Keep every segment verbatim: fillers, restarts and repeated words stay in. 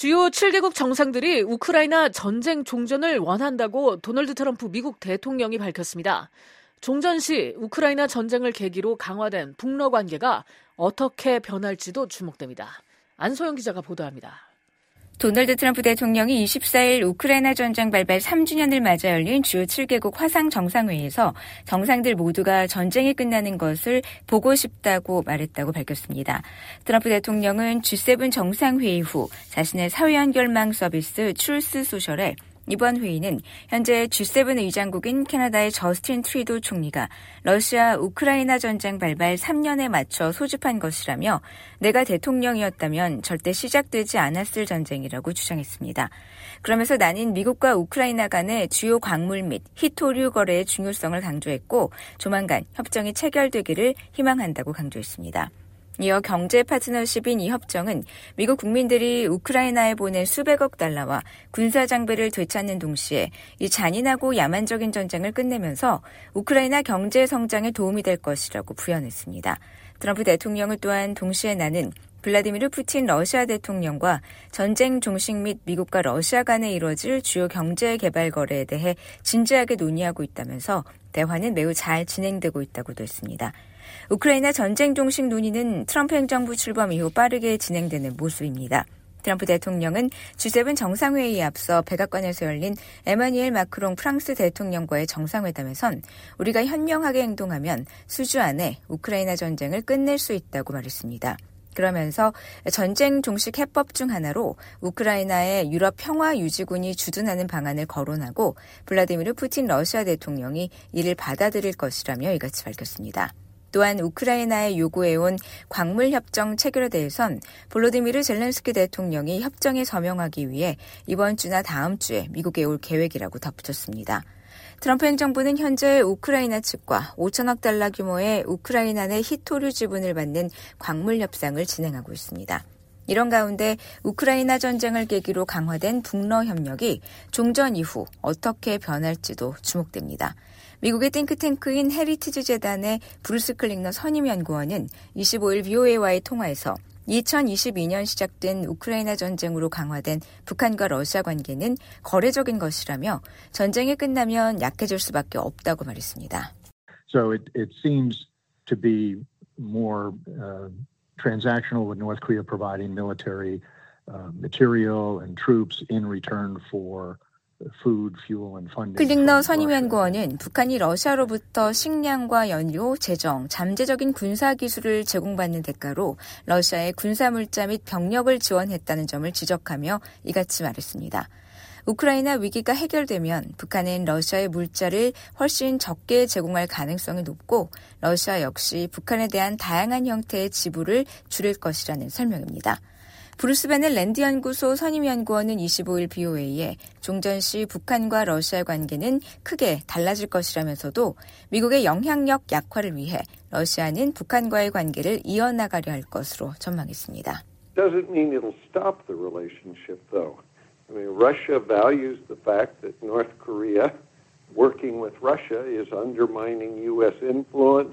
주요 칠 개국 정상들이 우크라이나 전쟁 종전을 원한다고 도널드 트럼프 미국 대통령이 밝혔습니다. 종전 시 우크라이나 전쟁을 계기로 강화된 북러 관계가 어떻게 변할지도 주목됩니다. 안소영 기자가 보도합니다. 도널드 트럼프 대통령이 이십사일 우크라이나 전쟁 발발 삼 주년을 맞아 열린 주요 칠 개국 화상 정상회의에서 정상들 모두가 전쟁이 끝나는 것을 보고 싶다고 말했다고 밝혔습니다. 트럼프 대통령은 지 세븐 정상회의 후 자신의 사회연결망 서비스 트루스 소셜에 이번 회의는 현재 지 세븐 의장국인 캐나다의 저스틴 트리도 총리가 러시아 우크라이나 전쟁 발발 삼 년에 맞춰 소집한 것이라며 내가 대통령이었다면 절대 시작되지 않았을 전쟁이라고 주장했습니다. 그러면서 나는 미국과 우크라이나 간의 주요 광물 및 희토류 거래의 중요성을 강조했고 조만간 협정이 체결되기를 희망한다고 강조했습니다. 이어 경제 파트너십인 이 협정은 미국 국민들이 우크라이나에 보낸 수백억 달러와 군사 장비를 되찾는 동시에 이 잔인하고 야만적인 전쟁을 끝내면서 우크라이나 경제 성장에 도움이 될 것이라고 부연했습니다. 트럼프 대통령은 또한 동시에 나는 블라디미르 푸틴 러시아 대통령과 전쟁 종식 및 미국과 러시아 간에 이뤄질 주요 경제 개발 거래에 대해 진지하게 논의하고 있다면서 대화는 매우 잘 진행되고 있다고도 했습니다. 우크라이나 전쟁 종식 논의는 트럼프 행정부 출범 이후 빠르게 진행되는 모습입니다. 트럼프 대통령은 지 세븐 정상회의에 앞서 백악관에서 열린 에마뉘엘 마크롱 프랑스 대통령과의 정상회담에선 우리가 현명하게 행동하면 수주 안에 우크라이나 전쟁을 끝낼 수 있다고 말했습니다. 그러면서 전쟁 종식 해법 중 하나로 우크라이나의 유럽 평화 유지군이 주둔하는 방안을 거론하고 블라디미르 푸틴 러시아 대통령이 이를 받아들일 것이라며 이같이 밝혔습니다. 또한 우크라이나에 요구해온 광물협정 체결에 대해선 볼로디미르 젤렌스키 대통령이 협정에 서명하기 위해 이번 주나 다음 주에 미국에 올 계획이라고 덧붙였습니다. 트럼프 행정부는 현재 우크라이나 측과 오천억 달러 규모의 우크라이나 내 희토류 지분을 받는 광물 협상을 진행하고 있습니다. 이런 가운데 우크라이나 전쟁을 계기로 강화된 북러 협력이 종전 이후 어떻게 변할지도 주목됩니다. 미국의 띵크탱크인 헤리티지 재단의 브루스 클링너 선임연구원은 이십오일 브이오에이와의 통화에서 이천이십이년 시작된 우크라이나 전쟁으로 강화된 북한과 러시아 관계는 거래적인 것이라며 전쟁이 끝나면 약해질 수밖에 없다고 말했습니다. So it, it seems to be more uh, transactional with North Korea providing military uh, material and troops in return for 클링너 선임연구원은 북한이 러시아로부터 식량과 연료, 재정, 잠재적인 군사기술을 제공받는 대가로 러시아의 군사물자 및 병력을 지원했다는 점을 지적하며 이같이 말했습니다. 우크라이나 위기가 해결되면 북한은 러시아의 물자를 훨씬 적게 제공할 가능성이 높고 러시아 역시 북한에 대한 다양한 형태의 지불을 줄일 것이라는 설명입니다. 브루스 베넬 랜드 연구소 선임연구원은 이십오일 브이오에이에 종전 시 북한과 러시아의 관계는 크게 달라질 것이라면서도 미국의 영향력 약화를 위해 러시아는 북한과의 관계를 이어나가려 할 것으로 전망했습니다. Doesn't mean it'll stop the relationship though. I mean, Russia values the fact that North Korea working with Russia is undermining U S influence.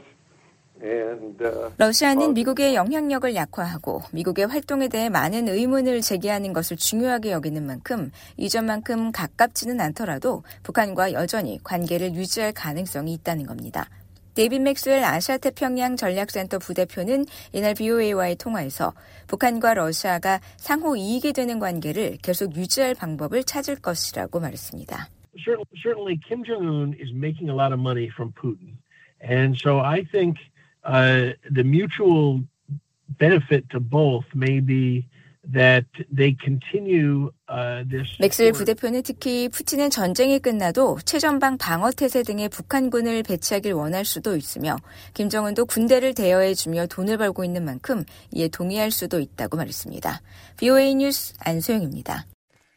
러시아는 미국의 영향력을 약화하고 미국의 활동에 대해 많은 의문을 제기하는 것을 중요하게 여기는 만큼 이전만큼 가깝지는 않더라도 북한과 여전히 관계를 유지할 가능성이 있다는 겁니다. 데이빗 맥스웰 아시아태평양 전략센터 부대표는 이날 브이오에이와의 통화에서 북한과 러시아가 상호 이익이 되는 관계를 계속 유지할 방법을 찾을 것이라고 말했습니다. Certainly Kim Jong-un is making a lot of money from Putin. And so I think Uh, the mutual benefit to both may be that they continue uh, this. 맥스웰 부대표는 특히 푸틴은 전쟁이 끝나도 최전방 방어태세 등의 북한군을 배치하길 원할 수도 있으며 김정은도 군대를 대여해주며 돈을 벌고 있는 만큼 이에 동의할 수도 있다고 말했습니다. 브이오에이 뉴스 안소영입니다.